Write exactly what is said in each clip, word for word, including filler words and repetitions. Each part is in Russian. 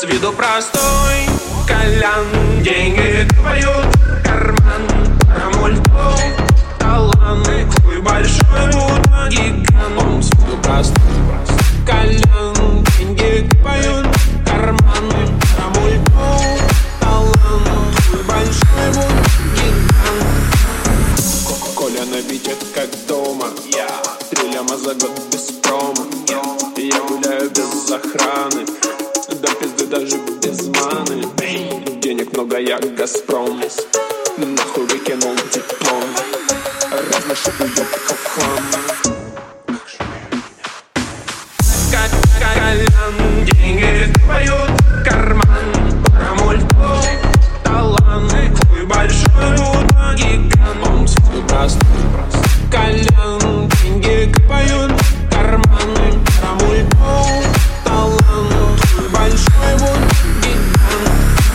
С виду простой Колян, деньги поют, карман промультов, талант хуй большой, будто гигант. Он с виду простой Колян, деньги поют, карман промультов, талант хуй большой, будто гигант. Коля наведет как дома, три ляма за год без промо. Я гуляю без охраны, до пизды даже без маны. Денег много, я Газпром, нахуй выкинул диплом. Разношу уёбков хлам. Колян, деньги поют, карман промультов, талант хуй большой, будто гигант. Он всюду простой Колян, деньги поют, карман промультов, талант хуй большой, будто гигант.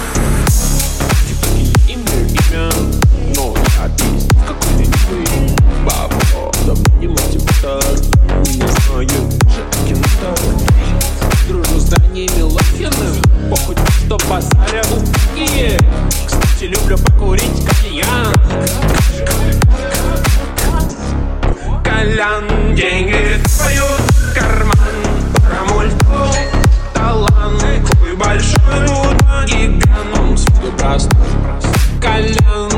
Типа имя, имя, но я пиздец какой-то нихуй. Баба, давно не мотиватор, не знаю даже кинотар. Дружу с Даней Милохиным, похуй, что базаря у Киев. Кстати, люблю покурить кальян. Колян, деньги поют, карман промультов, талант хуй большой, будто гигант. Он с виду простой Колян,